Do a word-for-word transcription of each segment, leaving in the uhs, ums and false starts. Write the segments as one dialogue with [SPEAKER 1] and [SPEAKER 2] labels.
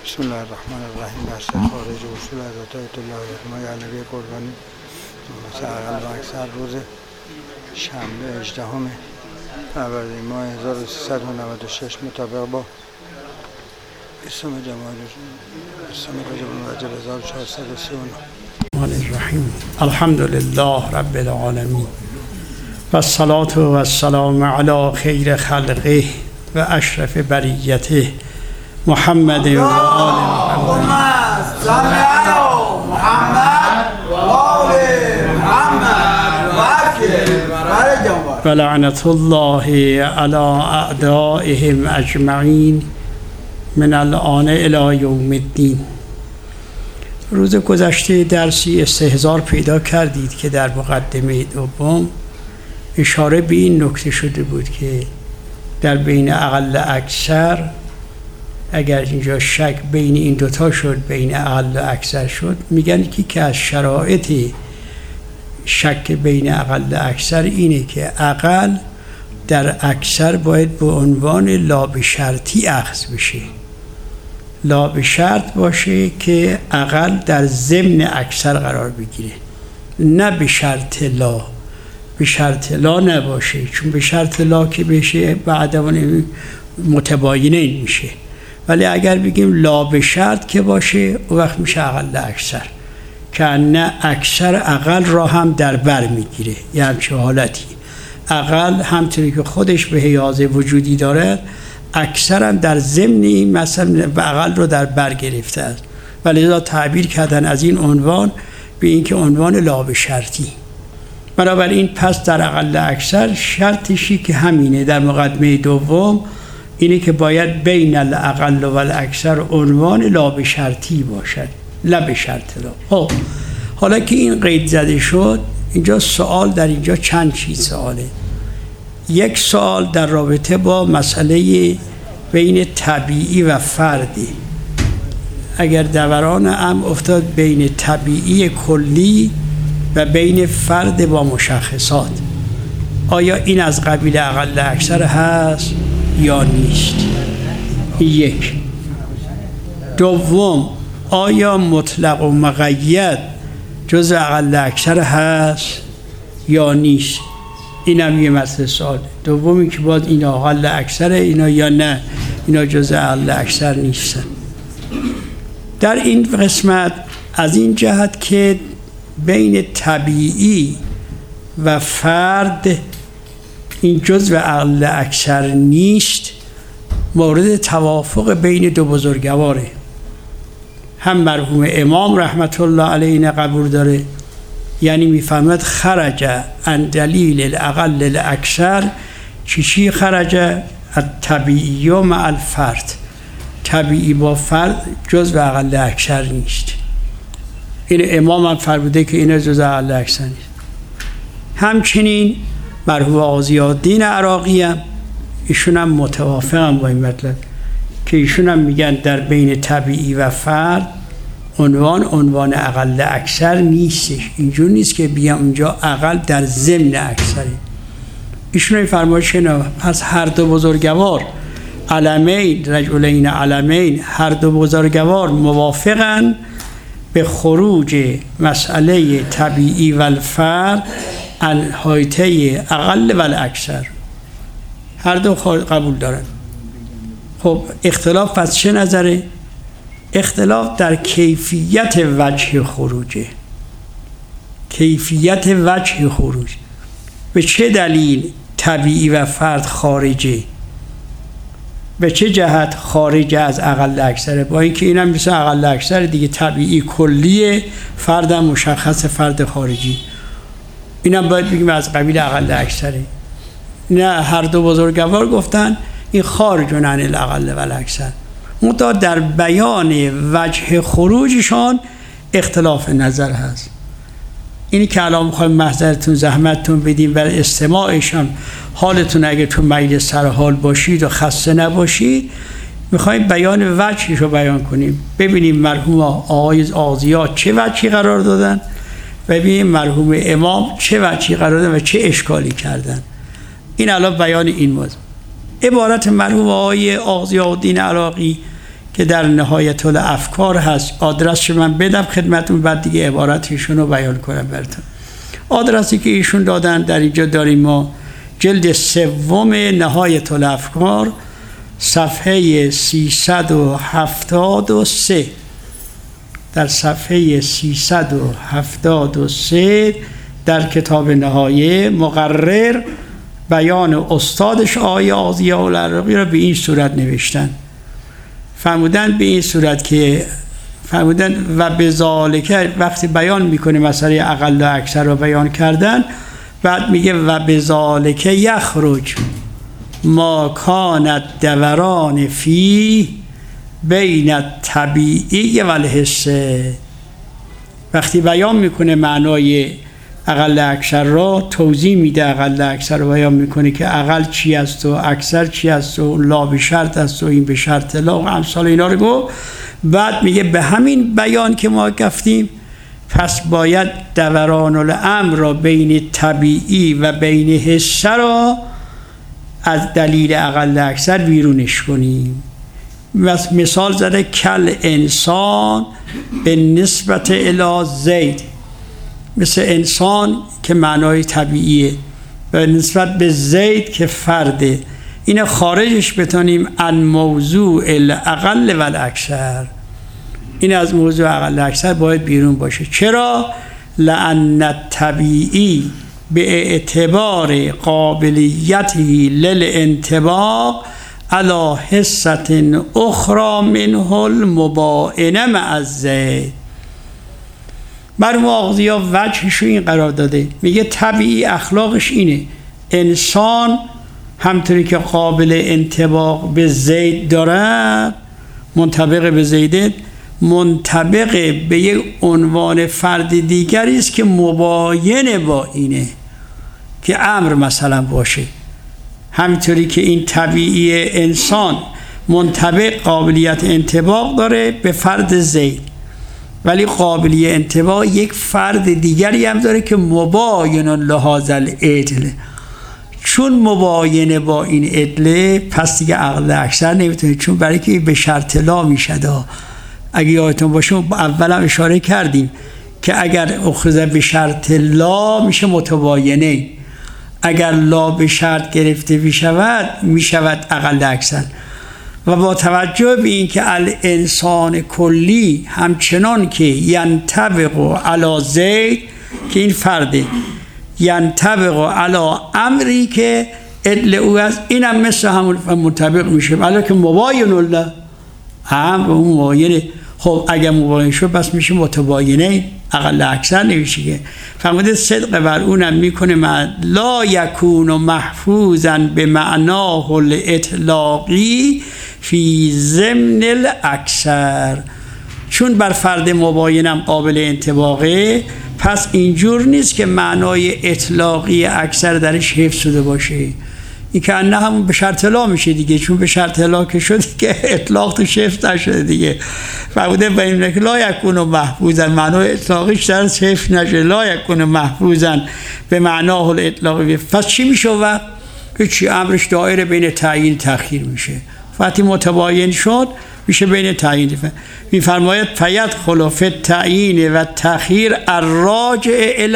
[SPEAKER 1] بسم الله الرحمن الرحیم. بحث خارج اصول از عطایت الله ما یا نبی قربانی مثل اقل و اکثر روز شنبه هجدهم فروردین ماه هزار و سیصد و نود و شش مطابق با اسم جماعی اسم رجب هزار و چهارصد و سی و نه.
[SPEAKER 2] الرحمن الرحیم. الحمد لله رب العالمین و الصلاة و السلام علی خیر خلقه و اشرف بریته محمد و آل محمد.
[SPEAKER 3] صل علی محمد و آل محمد و اکرم
[SPEAKER 2] و لعنت الله علی اعدائهم اجمعین من الآن الی یوم الدین. روز گذشته درسی استحضار پیدا کردید که در مقدمه دوم اشاره به این نکته شده بود که در بین اقل اکثر، اگر اینجا شک بین این دوتا شد، بین اقل و اکثر شد، میگن که که از شرایط شک بین اقل و اکثر اینه که اقل در اکثر باید به عنوان لا به شرطی اخذ بشه، لا به شرط باشه که اقل در ضمن اکثر قرار بگیره، نه به شرط لا. به شرط لا نباشه، چون به شرط لا که بشه بعدمون متباینه میشه. ولی اگر بگیم لا به شرط که باشه، اون وقت میشه اقل اکثر، که نه اکثر اقل را هم در بر میگیره. یه همچه حالتی اقل همطوری که خودش به حیازه وجودی داره، اکثر هم در ضمن این مثلا اقل رو در بر گرفته است. ولی لذا تعبیر کردن از این عنوان به این که عنوان لا به شرطی. بنابراین پس در اقل اکثر شرطشی که همینه در مقدمه دوم اینه که باید بین الاقل و الاکثر عنوان لا به شرطی باشد، لا به شرط لا. خب حالا که این قید زده شد، اینجا سوال در اینجا چند چیز سواله. یک سوال در رابطه با مسئله بین طبیعی و فردی. اگر دوران ام افتاد بین طبیعی کلی و بین فرد با مشخصات، آیا این از قبیل اقل اکثر هست یا نیست؟ یک. دوم، آیا مطلق و مقید جز اقل اکثر هست یا نیست؟ این هم یه مسئله سوال. دومی که باید اینا اقل اکثر اینا یا نه اینا جز اقل اکثر نیستن. در این قسمت از این جهت که بین طبیعی و فرد این جزء اقل اکثر نیست، مورد توافق بین دو بزرگواره. هم مرحوم امام رحمت الله علیه قبول داره، یعنی میفهمد خرج عن دلیل الاقل الاکثر. چی چی خرج؟ الطبیعی و مع الفرد. طبیعی با فرد جزء اقل اکثر نیست. این امام هم فرموده که این جزء اقل اکثر نیست. همچنین مرحوم غازی‌الدین عراقی هم ایشون هم متوافقم با این مطلب که ایشون هم میگن در بین طبیعی و فرد عنوان عنوان اقل اکثر نیستش. اینجور نیست که بیام اونجا اقل در ضمن اکثره. ایشون فرمایش نه، پس هر دو بزرگوار علمین، رجلین علمین، هر دو بزرگوار موافقن به خروج مسئله طبیعی و الفرد عن حایطه اقل و الاکثر. هر دو قبول دارن. خب اختلاف از چه نظره؟ اختلاف در کیفیت وجه خروجه. کیفیت وجه خروج به چه دلیل طبیعی و فرد خارجه؟ به چه جهت خارج از اقل اکثره؟ با اینکه اینم مثل اقل اکثر دیگه، طبیعی کلیه، فرد مشخص، فرد خارجی. اینم باید بگیم از قبیل اقل اکثره. نه، هر دو بزرگوار گفتن این خارجون عن الاقل و الاکثر. منتها در بیان وجه خروجشان اختلاف نظر هست. اینی که الان میخوایم محضرتون زحمتتون بدیم برای استماعشان، حالتون اگه تو مجلس سر حال باشید و خسته نباشید، میخوایم بیان وجهش رو بیان کنیم. ببینیم مرحوم آقای آزیا چه وجهی قرار دادن و ببینیم مرحوم امام چه وجهی قرار دادن و چه اشکالی کردن. این الان بیان این موضوع. عبارت مرحوم آقای غازی‌الدین عراقی که در نهایت الافکار هست. آدرسش من بدم خدمتون، بعد دیگه عبارتشون رو بیان کنم براتون. آدرسی که ایشون دادن در اینجا داریم ما، جلد سوم نهایت الافکار، صفحه سیصد و هفتاد و سه. در صفحه سیصد و هفتاد و سه در کتاب نهایه، مقرر بیان استادش آیه ضیاء العراقی را به این صورت نوشتن. فرمودن به این صورت که فرمودن و به ذالک، وقتی بیان میکنه مسئله اقل و اکثر رو بیان کردن، بعد میگه و به ذالک یخرج ما کانت دوران فی بین الطبیعی و الحسه. وقتی بیان میکنه معنای اقل اکثر را توضیح میده، اقل اکثر رو بیان میکنه که اقل چی است و اکثر چی است و لا به شرط است و این به شرط لا و امثال اینا رو گفت. بعد میگه به همین بیان که ما گفتیم پس باید دوران الامر را بین طبیعی و بین حسه را از دلیل اقل اکثر بیرونش کنیم. مثال زده کل انسان به نسبت الی زید، مثل انسان که معنای طبیعیه به نسبت به زید که فرده. این خارجش بتونیم ان موضوع الاقل و الاکثر، این از موضوع اقل اکثر باید بیرون باشه. چرا؟ لأن الطبیعی به اعتبار قابلیته للانطباق علی حصة اخرى منه المباینه مع الزید. مرحوم آغازیا وجهش رو این قرار داده، میگه طبیعی اخلاقش اینه، انسان همطوری که قابل انطباق به زید داره، منطبق به زیده، منطبق به یک عنوان فرد دیگری است که مباین با اینه، که امر مثلا باشه. همینطوری که این طبیعی انسان منطبق قابلیت انطباق داره به فرد زید، ولی قابلیت انطباق یک فرد دیگری هم داره که مباین لهذا العدل. چون مباینه با این عدله، پس دیگه عقل اکثر نمیتونه، چون برای که به شرط لا میشه. اگه یادتون باشه اول هم اشاره کردیم که اگر اخذ به شرط لا میشه متباینه، اگر لا به شرط گرفته میشود میشود اقل اکثر. و با توجه به این که الانسان کلی همچنان که ینطبق علی زید که این فرده، ینطبق علی امری که عدل او است، این هم مثل همون منطبق میشه، ولی که مباین الله هم اون مباینه. خب اگر مباین شد پس میشه متباینه، اقل اکثر نمیشه. که فرموده صدق بر اونم میکنه من لا یکون محفوظا به معناه الاطلاقی فی ضمن الاکثر. چون بر فرد مباینم قابل انطباقه، پس اینجور نیست که معنای اطلاقی اکثر درش حفظ شده باشه. این که نه همون به شرط لا میشه دیگه، چون به شرط لا که شده که اطلاق تو حفظ نشده دیگه. فرموده بین که لا یکون محفوظا، معنای اطلاقیش درش حفظ نشه، لا یکون محفوظا به معناه الاطلاقی. پس چی میشه؟ و هیچی، امرش دایره بین تعیین تأخیر میشه. وقتی متباین شد میشه بین تعیین. میفرماید فیدخل فی التعیین و تأخیر الراجع الی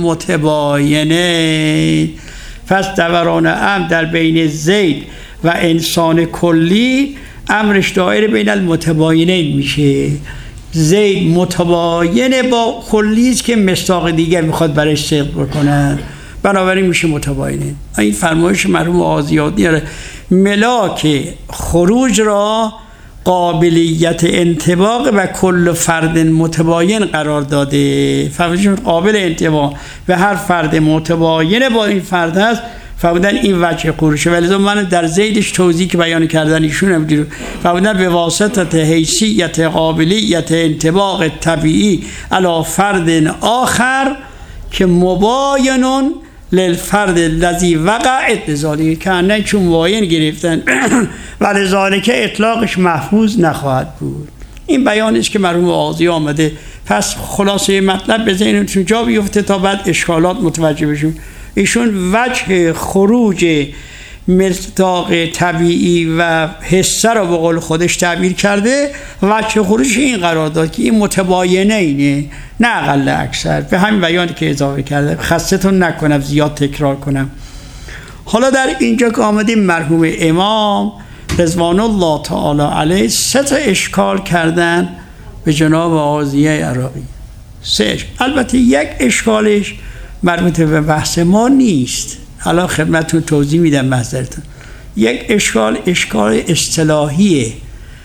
[SPEAKER 2] المتباینه. پس دوران امر در بین زید و انسان کلی امرش دایره بین المتباینه میشه. زید متباینه با کلی است که مصداق دیگر میخواد برش صدق بکنن، بنابراین میشه متباینه. این فرمایش مرحوم آزیادی ملاک خروج را قابلیت انطباق و کل فرد متباین قرار داده. فرمایشون قابل انطباق و هر فرد متباین با این فرد هست. فرمودن این وجه خروشه. ولی من در زیدش توضیح که بیان کردن ایشون هم دیدم، فرمودن به واسطه حیثیت قابلیت انطباق طبیعی علی فرد آخر که مباینون للفرد الذی وقع ذالک، که نه چون مباین گرفتن و لذالک اطلاقش محفوظ نخواهد بود. این بیانی است که مرحوم آغازی آمده. پس خلاصه مطلب به ذهنتون جا بیفته تا بعد اشکالات متوجه بشون. ایشون وجه خروج مصداق طبیعی و حسه رو به قول خودش تعبیر کرده، وجه خروج این قرار داد که این متباینه اینه، نه اقل اکثر. به همین بیانی که اضافه کرده، خستتون نکنم زیاد تکرار کنم. حالا در اینجا که آمدیم مرحوم امام رضوان الله تعالی علیه سه تا اشکال کردن به جناب آغازیه عراقی. سه. البته یک اشکالش مربوط به بحث ما نیست، حالا خدمتتون توضیح میدم محضرتون. یک اشکال اشکال اصطلاحیه،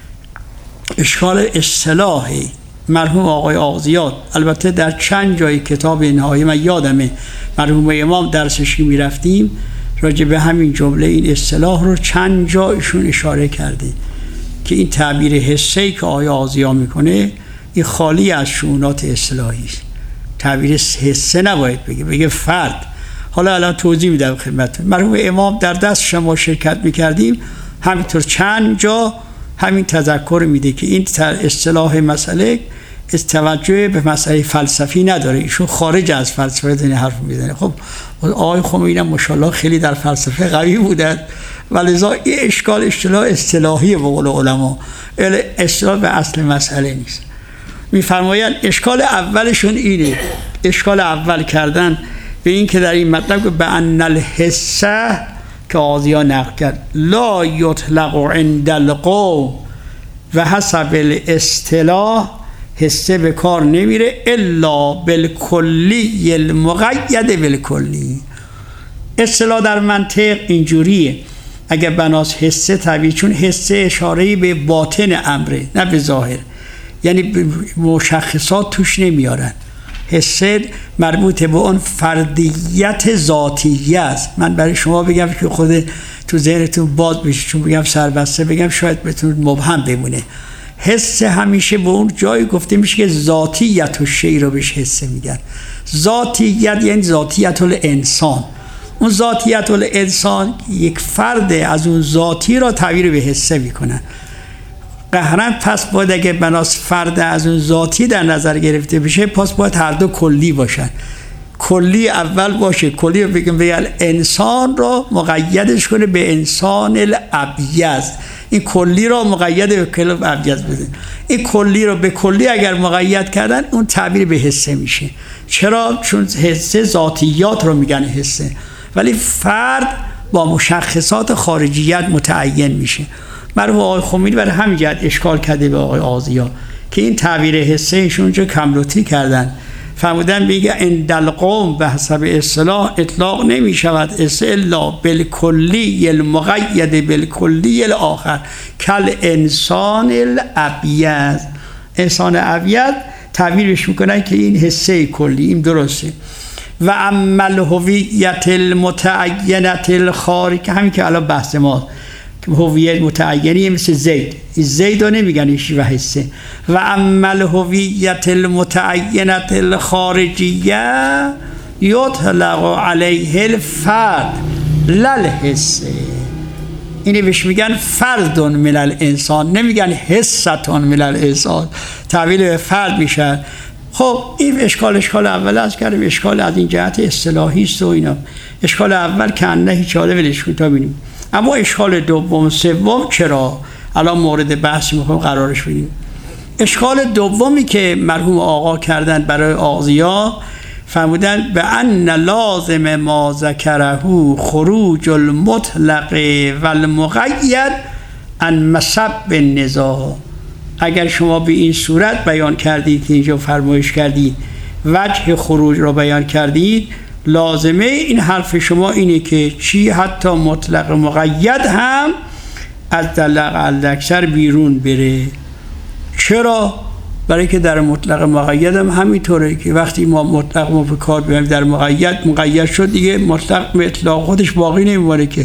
[SPEAKER 2] اشکال اصطلاحی مرحوم آقای آغازیات. البته در چند جای کتاب نهایی من یادمه مرحوم امام درسشی میرفتیم راجع به همین جمله این اصطلاح رو چند جا ایشون اشاره کرده که این تعبیر حسه‌ای که آقای آغازیات میکنه این خالی از شؤونات اصطلاحی است. تعبیر حسه نباید بگه، بگه فرد. حالا الان توضیح میدم خدمتتون. مرحوم امام در دست شما شرکت میکردیم، همینطور چند جا همین تذکر میده که این اصطلاح مسئله توجه به مسئله فلسفی نداره، ایشون خارج از فلسفه دین حرف میزنه. خب آقای خمینی ماشاءالله خیلی در فلسفه قوی بودن و لذا این اشکال اصطلاح اصطلاحی به قول علما، اصطلاح به اصل مسئله نیست. میفرمایند اشکال اولشون اینه، اشکال اول کردن به این که در این مطلب به ان الحسه که آغازی‌ها نقل کرد لا یطلق عند القوم و حسب الاصطلاح، حسه به کار نمیره الا بالکلی المقید بالکلی. اصطلاح در منطق اینجوریه، اگر بناس حسه طبیعی، چون حسه اشاره به باطن امره نه به ظاهر، یعنی مشخصات توش نمیارن. حسه مربوط به اون فردیت ذاتیه است. من برای شما بگم که خود تو ذهنتون باز بشه، چون بگم سربسته بگم شاید بهتون مبهم بمونه. حسه همیشه به اون جایی گفته میشه که ذاتیت و شی رو بهش حسه میگن. ذاتیت یعنی ذاتیت الانسان. اون ذاتیت الانسان یک فرد از اون ذاتی را تعبیر به حسه میکنن. قهرن پس باید اگه بناس فرد از اون ذاتی در نظر گرفته بشه، پس باید هر دو کلی باشن. کلی اول باشه، کلی رو بگیم به انسان رو مقیدش کنه به انسان الابیض، این کلی رو مقید به کل ابیض بده. این کلی رو به کلی اگر مقید کردن اون تعبیر به حسه میشه. چرا؟ چون حسه ذاتیات رو میگن حسه، ولی فرد با مشخصات خارجیت متعین میشه. مرحوم آقای خمینی برای همین جهت اشکال کرده به آقای آغازی‌ها که این تعبیر حسه ایشون جو کملوتی کردن. فرمودن میگه عند القوم به حسب اصطلاح اطلاق نمی شود الا بالکلی المقید بالکلی الاخر کل انسان الابیض. انسان ابیض تعبیرش میکنن که این حسه کلی، این درسته. و اما الهویت المتعینه الخارج، که همین که الان بحث ما هویت متعینی مثل زید، زید رو نمیگن ایشی و حسه. و اما الهویت المتعینه الخارجیه یطلق علیه الفرد لا الحسه. اینی بهش میگن فرد من الانسان، نمیگن حستون من الانسان، تعبیر به فرد میشه. خب این اشکال اشکال اول از کردیم، اشکال از این جهت اصطلاحی است و اینا. اشکال اول که انه هیچ حاله ولش کن تا ببینیم. اما اشکال دوم سوم چرا الان مورد بحث میخوایم قرارش بدیم. اشکال دومی که مرحوم آقا کردن برای آغازی‌ها فرمودن به ان لازم ما ذکره خروج المطلق و المقید عن مصب النزاع. اگر شما به این صورت بیان کردید که اینجا فرمایش کردید وجه خروج را بیان کردید، لازمه این حرف شما اینه که چی حتی مطلق مقید هم از دلق الاکثر بیرون بره. چرا؟ برای که در مطلق مقید هم همینطوره که وقتی ما مطلق ما به کار بیاریم در مقید مقید شد دیگه مطلق به اطلاق خودش باقی نمیمونه که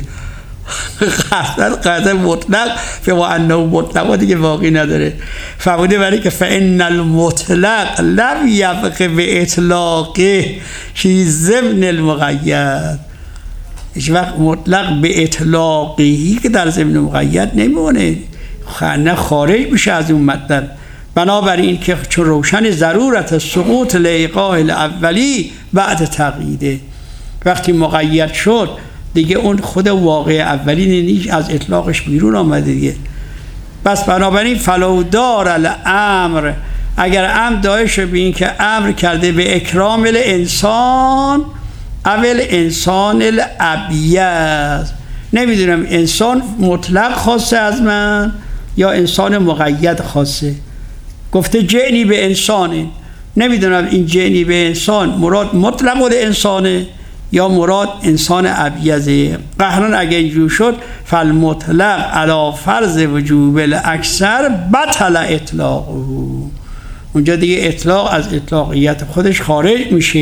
[SPEAKER 2] قصد قصد مطلق به ما انه مطلق دیگه باقی نداره. فرموده برای که فإن المطلق لم یبق به اطلاقه فی ضمن المقید. هیچ وقت مطلق به اطلاقی که در ضمن مقید نمیمونه، نه خارج میشه از اون مطلب. بنابراین که چون روشن ضرورت سقوط لایقاء الاولی بعد تقییده، وقتی مقید شد دیگه اون خود واقع اولین نیش از اطلاقش بیرون آمده دیگه. بس بنابراین فلو دار الامر، اگر امر دایش به این که امر کرده به اکرام الانسان اول انسان الابیض، نمیدونم انسان مطلق خاصه از من یا انسان مقید خاصه. گفته جعنی به انسانه، نمیدونم این جعنی به انسان مراد مطلق الانسانه یا مراد انسان ابیضه. قهران اگه اینجور شد فالمطلق علی فرض وجوب الاکثر بطل اطلاقه، اونجا دیگه اطلاق از اطلاقیت خودش خارج میشه.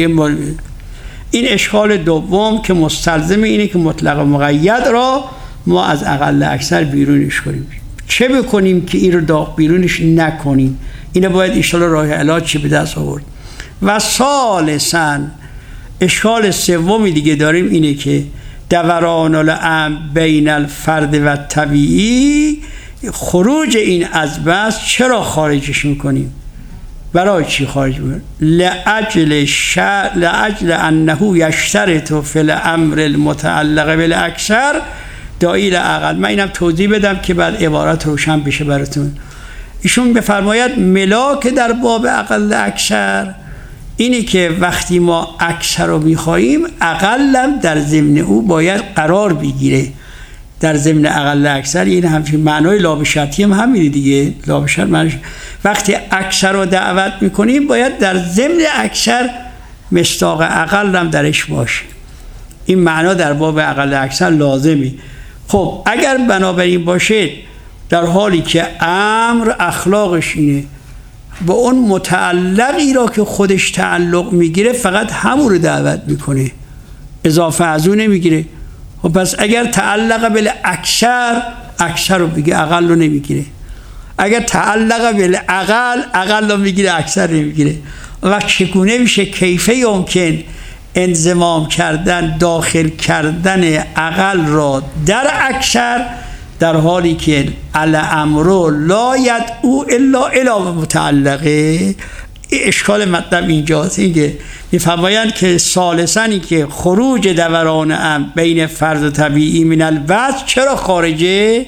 [SPEAKER 2] این اشکال دوم که مستلزم اینه که مطلق و مقید را ما از اقل اکثر بیرونش کنیم. چه بکنیم که این رو داغ بیرونش نکنیم؟ اینه باید انشاءالله راه علاج چی به دست آورد. و ثالثاً اشکال سومی دیگه داریم اینه که دوران الامر بین الفرد و طبیعی، خروج این از بس چرا خارجش میکنیم؟ برای چی خارج میکنیم؟ لأجل شر... لأجل انه یشترط فی الامر المتعلق بالاکثر داعی لعقل. من اینم توضیح بدم که بعد عبارت روشن بشه براتون. ایشون بفرماید ملاک در باب اقل اکثر اینی که وقتی ما اکثر رو میخواییم اقلم در ضمن او باید قرار بگیره. در ضمن اقل اکثر این همچین معنای لابشرطی هم همینه دیگه. لابشرط معنیش وقتی اکثر رو دعوت میکنیم باید در ضمن اکثر مصداق اقلم درش باشه. این معنا در باب اقل اکثر لازمی. خب اگر بنابراین باشه در حالی که امر اخلاقش اینه با اون متعلقی را که خودش تعلق میگیره فقط همون رو دعوت میکنه، اضافه از اون نمیگیره. خب پس اگر تعلق بل اکثر، اکثر رو بگه اقل رو نمیگیره. اگر تعلق بل اقل، اقل رو میگیره اکثر نمیگیره. و چگونه میشه کیفه یمکن انضمام کردن، داخل کردن اقل را در اکثر در حالی که الامر لا یدعو الا الی متعلقه؟ اشکال مطلب اینجاست. اینکه میفرمایند که ثالثاً که خروج دوران امر بین فرد و طبیعی من الوضع چرا خارجه؟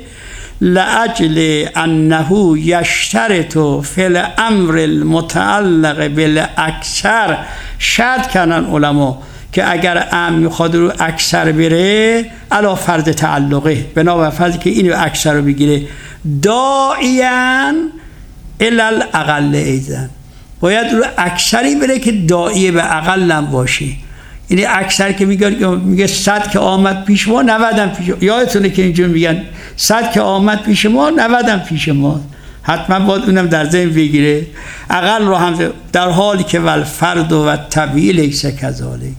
[SPEAKER 2] لأجل انه یشترط فی الامر المتعلق بالاکثر. شرط کردن علما که اگر امر میخواد رو اکثر بره علا فرض تعلقه، بنابر فرضی که اینو اکثر رو بگیره داعیاً الی الاقل ایضاً، باید رو اکثری بره که داعیه به اقل هم باشه. یعنی اکثر که میگه میگه صد که آمد پیش ما نود هم پیش ما. یادتونه که اینجور میگن صد که آمد پیش ما نود هم پیش ما، حتما باید اونم در ذهن بگیره. اقل رو هم در حالی که ول فرد و طبیعی لیس کذالک.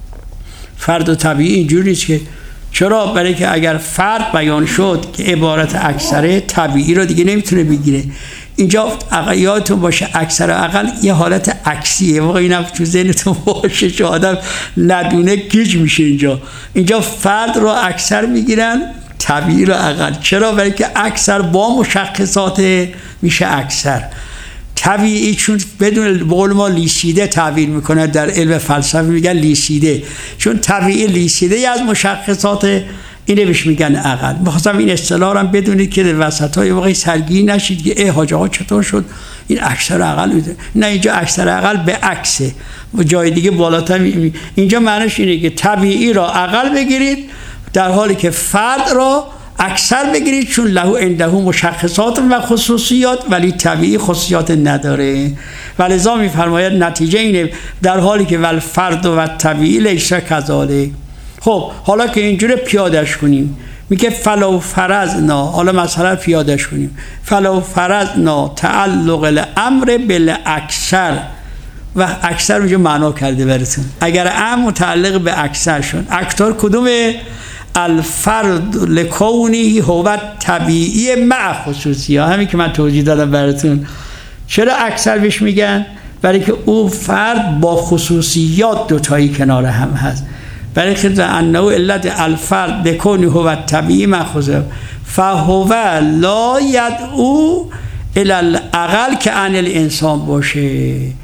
[SPEAKER 2] فرد و طبیعی اینجوری نیست که چرا؟ برای که اگر فرد بیان شد که عبارت اکثره، طبیعی رو دیگه نمیتونه بگیره. اینجا یادتون باشه اکثر و اقل یه حالت عکسیه. واقعا اینم تو ذهنتون باشه چه آدم ندونه گیج میشه. اینجا اینجا فرد رو اکثر میگیرن، طبیعی رو اقل. چرا؟ برای که اکثر با مشخصات میشه اکثر. طبیعی چون بدون بقول ما لیسیده تعبیر میکنه، در علم فلسفه میگن لیسیده، چون طبیعی لیسیده از مشخصات اینه بهش میگن اقل. میخواستم این اصطلاح هم بدونید که وسط های واقعی سرگیری نشید که ای حاج آقا چطور شد این اکثر اقل بوده. نه، اینجا اکثر اقل به عکسه و جای دیگه بالاتر می... اینجا معنیش اینه که طبیعی را اقل بگیرید در حالی که فرد را اکثر بگیرید، چون له عنده مشخصات و خصوصیات ولی طبیعی خصوصیات نداره. ولذا میفرماید نتیجه اینه در حالی که ول فرد و طبیعی لیس کذالک. خب حالا که اینجوری پیادش کنیم میگه فلو فرضنا، حالا مثلا پیادش کنیم فلو فرضنا تعلق الامر بالاکثر، و اکثر اونجا معنا کرده براتون. اگر امر متعلق به اکثر شد، اکثر کدومه؟ الفرد لکونی هو طبیعی مع خصوصی ها، همین که من توضیح دادم براتون. چرا اکثر بهش میگن؟ برای که او فرد با خصوصیات دوتایی کنار هم هست. برای که انه علت الفرد لکونی هو طبیعی مع خصوصی فهو لا یدعو الی الاقل که عن الانسان باشه.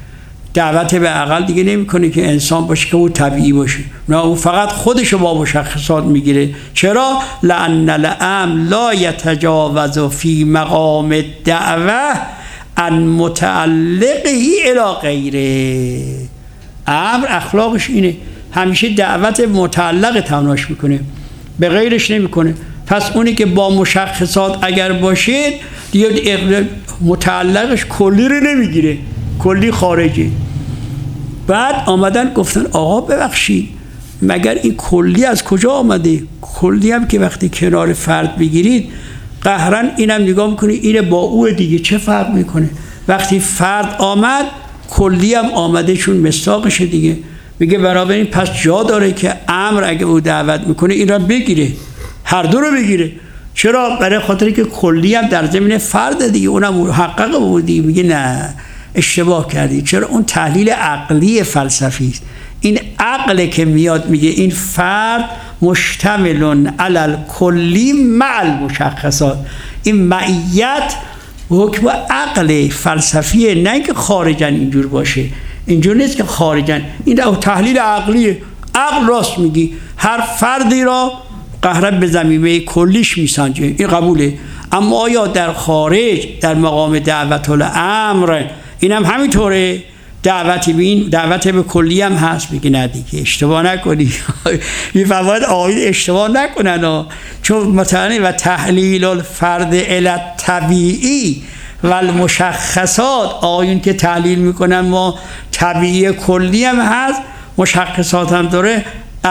[SPEAKER 2] دعوت به عقل دیگه نمیکنه که انسان باشه که او طبیعی باشه، نه او فقط خودشو با مشخصات میگیره. چرا؟ لأن الامر لا یتجاوز فی مقام الدعوه عن متعلقه الی غیره. امر اخلاقش اینه همیشه دعوت متعلق تمناش میکنه، به غیرش نمیکنه. پس اونی که با مشخصات اگر باشید دیگه متعلقش کلی رو نمیگیره، کلی خارجی. بعد آمدن گفتن آقا ببخشید مگر این کلی از کجا آمده؟ کلی هم که وقتی کنار فرد بگیرید قهرن اینم نگاه میکنه اینه با او دیگه چه فرق میکنه؟ وقتی فرد آمد کلی هم آمده چون مصداقشه دیگه. میگه بنابراین پس جا داره که امر اگه او دعوت میکنه این را بگیره، هر دو رو بگیره. چرا؟ برای خاطری که کلی هم در ضمن فرد دیگه، اونم محقق بودی. میگه نه اشتباه کردی. چرا؟ اون تحلیل عقلی فلسفی است. این عقل که میاد میگه این فرد مشتمل علی الکلی مع المشخصات. این معیت حکم عقل فلسفیه، نه اینکه خارجن اینجور باشه. اینجور نیست که خارجن، این تحلیل عقلیه. عقل راست میگی، هر فردی را قهرن به زمینه کلیش میسنجه، این قبوله. اما آیا در خارج در مقام دعوت الامر این هم همینطوره؟ دعوتی بین دعوت به کلی هم هست؟ میگه نه دیگه اشتباه نکنی. این فواید آقایون اشتباه نکنن، چون مثلا و تحلیل الفرد الی طبیعی و المشخصات، آقایون که تحلیل میکنن ما طبیعی کلی هم هست مشخصات هم داره.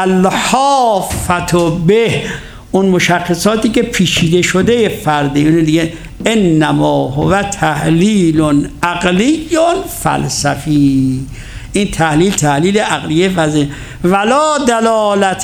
[SPEAKER 2] الحافت به اون مشخصاتی که پیچیده شده فرده، یعنی دیگه انما هو تحلیل عقلی فلسفی. این تحلیل تحلیل عقلیه فضل ولا دلالت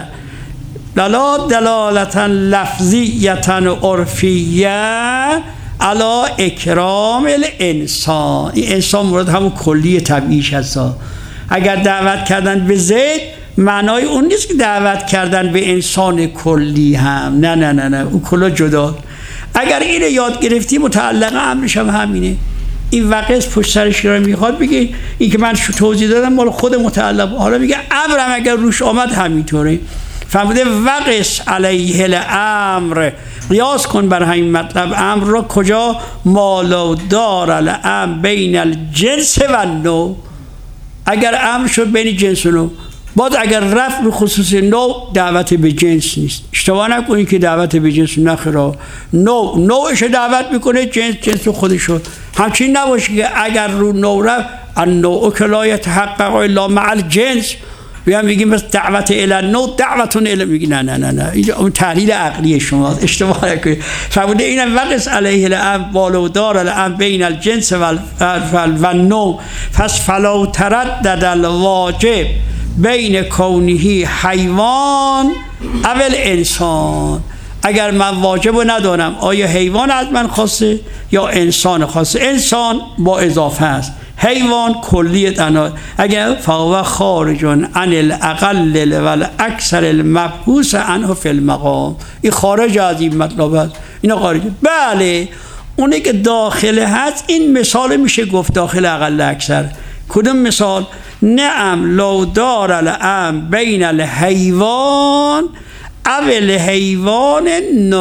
[SPEAKER 2] ولا دلالت لفظیت عرفیه علی اکرام الانسان. این انسان مراد همون کلی طبیعیش هست. اگر دعوت کردن به زید معنای اون نیست که دعوت کردن به انسان کلی هم، نه نه نه نه اون کلا جدا. اگر اینو یاد گرفتی متعلق امرش هم همینه. این وقت پشت سرش رو میخواد بگه این که من شو توضیح دادم مال خود متعلق، حالا میگه امرم اگر روش آمد همینطوره. فهمیده؟ وقس علیه الامر، قیاس کن بر همین مطلب امر را کجا؟ مالو دار الامر بین الجنس و نوع. اگر امر شد بین جنس و نوع، باز اگر رفت به خصوص نوع دعوت به جنس نیست. اشتباه نکنید که دعوت به جنس نخرا، نوع نوعش دعوت میکنه، جنس جنس خودشو. همچین نباشه که اگر رو نوع رفت النوع که لا یتحقق الا مع الجنس، بیان میگیم بس دعوت الی النوع دعوتون الی، میگی نه نه نه نه این اون تحلیل عقلی شما، اشتباه نکنید. فرموده اینم وقس علیه الامر بالو دار الامر بین الجنس و النوع، پس فلو تردد الواجب بین کونهی حیوان اول انسان. اگر من واجب رو ندانم آیا حیوان از من خواسته یا انسان خواسته، انسان با اضافه است، حیوان کلی تنها. اگر فهو خارج عن الاقل و الاکثر المبحوث عنه فی المقام، این خارج از این مطلب است، اینا خارج. بله اونی که داخل هست این مثال میشه گفت داخل اقل اکثر. کدوم مثال؟ نعم لو دار الامر بین الحیوان اول حیوان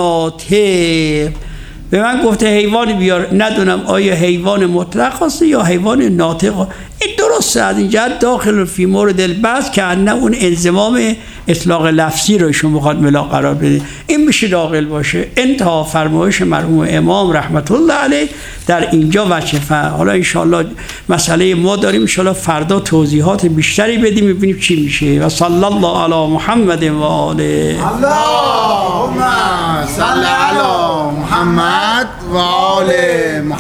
[SPEAKER 2] ناطق. به من گفته حیوانی بیار، ندونم آیا حیوان مطلق خواسته یا حیوان ناطق. این درسته از این جهت داخل فی مورد البحث که نه اون انضمام اطلاق لفظی رو ایشون بخواد ملا قرار بده، این میشه داخل باشه. انتها فرمایش مرحوم امام رحمت الله علیه در اینجا وجه فهم. حالا انشاءالله مسئله ما داریم، انشاءالله فردا توضیحات بیشتری بدیم ببینیم چی میشه. و صلی الله علی محمد و آله.
[SPEAKER 3] اللهم صل علی محمد و آل محمد.